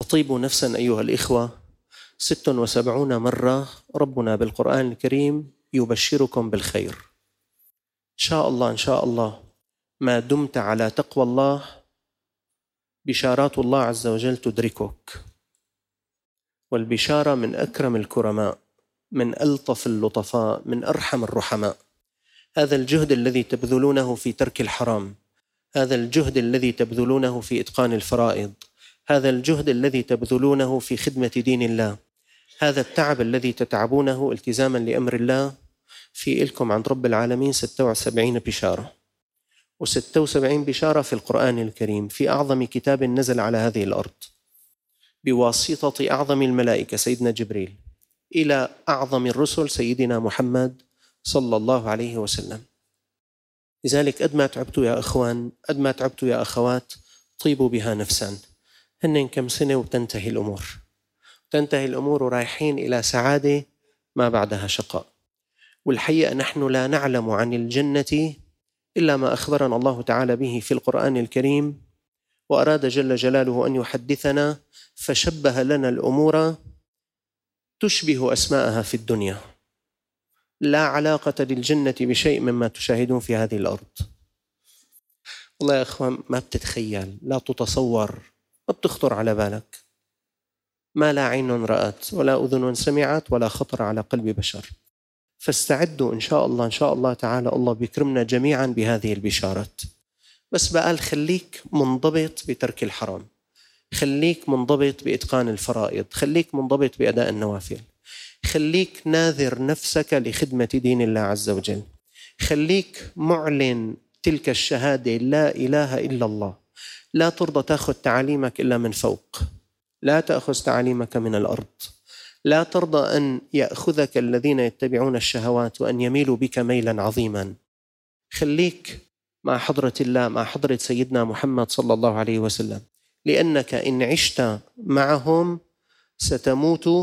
طيبوا نفسا أيها الإخوة. 76 مرة ربنا بالقرآن الكريم يبشركم بالخير. إن شاء الله إن شاء الله ما دمت على تقوى الله بشارات الله عز وجل تدركك، والبشارة من أكرم الكرماء، من ألطف اللطفاء، من أرحم الرحماء. هذا الجهد الذي تبذلونه في ترك الحرام، هذا الجهد الذي تبذلونه في إتقان الفرائض، هذا الجهد الذي تبذلونه في خدمة دين الله، هذا التعب الذي تتعبونه التزاما لأمر الله، في إلكم عند رب العالمين 76 بشارة، و76 بشارة في القرآن الكريم، في أعظم كتاب نزل على هذه الأرض بواسطة أعظم الملائكة سيدنا جبريل إلى أعظم الرسل سيدنا محمد صلى الله عليه وسلم. لذلك قد ما تعبتوا يا أخوان، قد ما تعبتوا يا أخوات، طيبوا بها نفسا. هن كم سنة وتنتهي الأمور، تنتهي الأمور ورايحين إلى سعادة ما بعدها شقاء. والحقيقة نحن لا نعلم عن الجنة إلا ما أخبرنا الله تعالى به في القرآن الكريم، وأراد جل جلاله أن يحدثنا فشبه لنا الأمور تشبه أسماءها في الدنيا، لا علاقة للجنة بشيء مما تشاهدون في هذه الأرض. والله يا أخوان ما بتتخيل، لا تتصور، ما بتخطر على بالك، ما لا عين رأت ولا أذن سمعت ولا خطر على قلب بشر. فاستعدوا إن شاء الله إن شاء الله تعالى، الله بيكرمنا جميعا بهذه البشارات. بس بقى خليك منضبط بترك الحرام، خليك منضبط بإتقان الفرائض، خليك منضبط بأداء النوافل، خليك ناذر نفسك لخدمة دين الله عز وجل، خليك معلن تلك الشهادة لا إله إلا الله. لا ترضى تأخذ تعاليمك إلا من فوق، لا تأخذ تعاليمك من الأرض، لا ترضى أن يأخذك الذين يتبعون الشهوات وأن يميلوا بك ميلا عظيما. خليك مع حضرة الله، مع حضرة سيدنا محمد صلى الله عليه وسلم، لأنك إن عشت معهم ستموت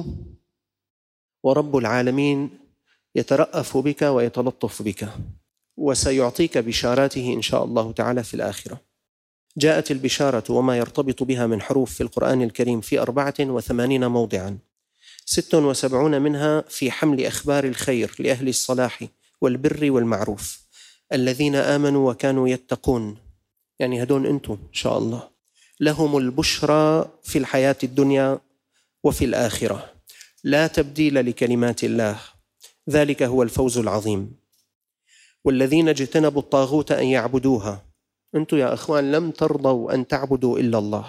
ورب العالمين يترأف بك ويتلطف بك، وسيعطيك بشاراته إن شاء الله تعالى في الآخرة. جاءت البشارة وما يرتبط بها من حروف في القرآن الكريم في 84 موضعا، 76 منها في حمل أخبار الخير لأهل الصلاح والبر والمعروف الذين آمنوا وكانوا يتقون. يعني هدون أنتم إن شاء الله لهم البشرى في الحياة الدنيا وفي الآخرة، لا تبديل لكلمات الله، ذلك هو الفوز العظيم. والذين اجتنبوا الطاغوت أن يعبدوها، أنتم يا أخوان لم ترضوا أن تعبدوا إلا الله،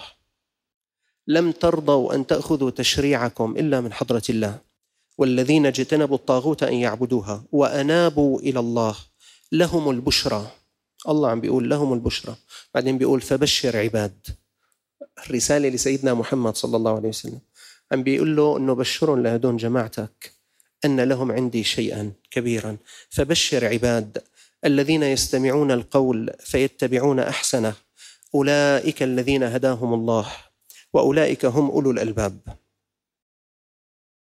لم ترضوا أن تأخذوا تشريعكم إلا من حضرة الله. والذين اجتنبوا الطاغوت أن يعبدوها وأنابوا إلى الله لهم البشرى. الله عم بيقول لهم البشرى، بعدين بيقول فبشر عباد. الرسالة لسيدنا محمد صلى الله عليه وسلم، عم بيقول له أنه بشرهم لهدون جماعتك أن لهم عندي شيئا كبيرا. فبشر عباد الذين يستمعون القول فيتبعون أحسنه، أولئك الذين هداهم الله وأولئك هم أولو الألباب.